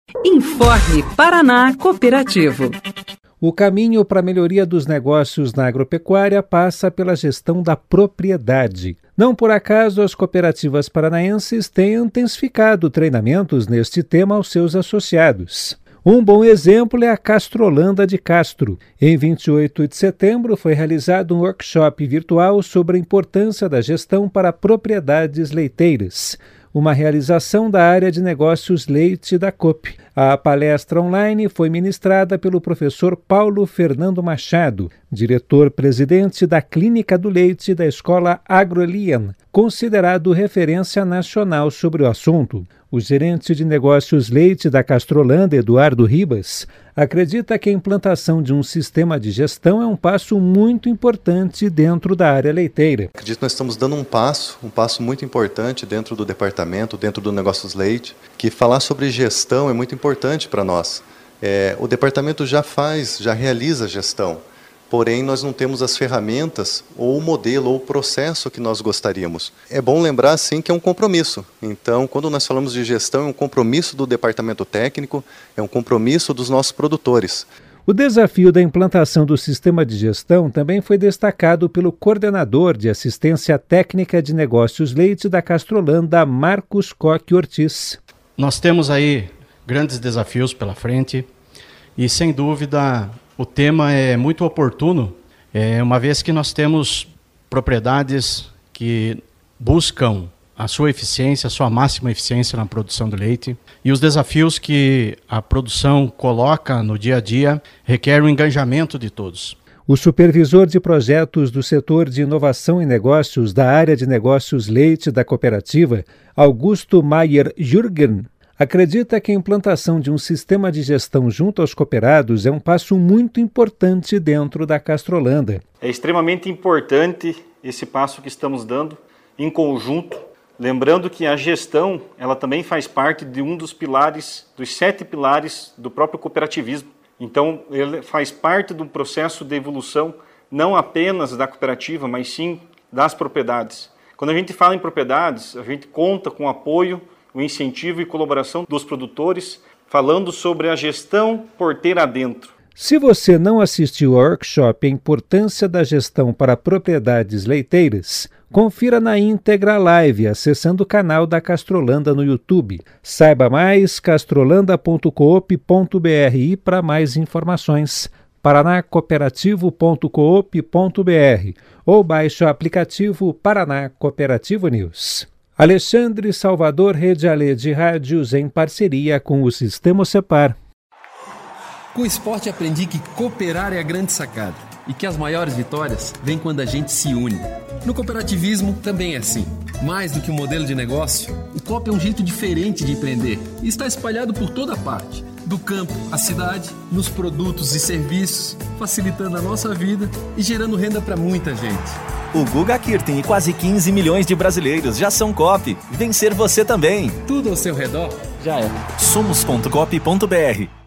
Informe Paraná Cooperativo. O caminho para a melhoria dos negócios na agropecuária passa pela gestão da propriedade. Não por acaso, as cooperativas paranaenses têm intensificado treinamentos neste tema aos seus associados. Um bom exemplo é a Castrolanda de Castro. Em 28 de setembro foi realizado um workshop virtual sobre a importância da gestão para propriedades leiteiras, uma realização da área de negócios leite da Coop. A palestra online foi ministrada pelo professor Paulo Fernando Machado, diretor-presidente da Clínica do Leite da Escola Agroelian, considerado referência nacional sobre o assunto. O gerente de negócios leite da Castrolanda, Eduardo Ribas, acredita que a implantação de um sistema de gestão é um passo muito importante dentro da área leiteira. Acredito que nós estamos dando um passo muito importante dentro do departamento, dentro do negócios leite, que falar sobre gestão é muito importante para nós. O departamento já realiza gestão, porém nós não temos as ferramentas ou o modelo ou o processo que nós gostaríamos. É bom lembrar, sim, que é um compromisso. Então, quando nós falamos de gestão, é um compromisso do departamento técnico, é um compromisso dos nossos produtores. O desafio da implantação do sistema de gestão também foi destacado pelo coordenador de assistência técnica de negócios leite da Castrolanda, Marcos Coque Ortiz. Nós temos aí grandes desafios pela frente e, sem dúvida, o tema é muito oportuno, uma vez que nós temos propriedades que buscam a sua eficiência, a sua máxima eficiência na produção do leite, e os desafios que a produção coloca no dia a dia requerem o engajamento de todos. O supervisor de projetos do setor de inovação e negócios da área de negócios leite da cooperativa, Augusto Maier Jürgen, acredita que a implantação de um sistema de gestão junto aos cooperados é um passo muito importante dentro da Castrolanda. É extremamente importante esse passo que estamos dando em conjunto, lembrando que a gestão ela também faz parte de um dos pilares, dos 7 pilares do próprio cooperativismo. Então, ele faz parte do processo de evolução não apenas da cooperativa, mas sim das propriedades. Quando a gente fala em propriedades, a gente conta com o apoio, o incentivo e colaboração dos produtores, falando sobre a gestão porteira adentro. Se você não assistiu ao workshop A Importância da Gestão para Propriedades Leiteiras, confira na íntegra live acessando o canal da Castrolanda no YouTube. Saiba mais, castrolanda.coop.br e para mais informações, paranacooperativo.coop.br ou baixe o aplicativo Paraná Cooperativo News. Alexandre Salvador, Rede Alê de Rádios, em parceria com o Sistema Cepar. Com o esporte aprendi que cooperar é a grande sacada e que as maiores vitórias vêm quando a gente se une. No cooperativismo também é assim. Mais do que um modelo de negócio, o COP é um jeito diferente de empreender e está espalhado por toda parte. Do campo à cidade, nos produtos e serviços, facilitando a nossa vida e gerando renda para muita gente. O Guga Kirten e quase 15 milhões de brasileiros já são COP. Vencer você também. Tudo ao seu redor já é. Somos.coop.br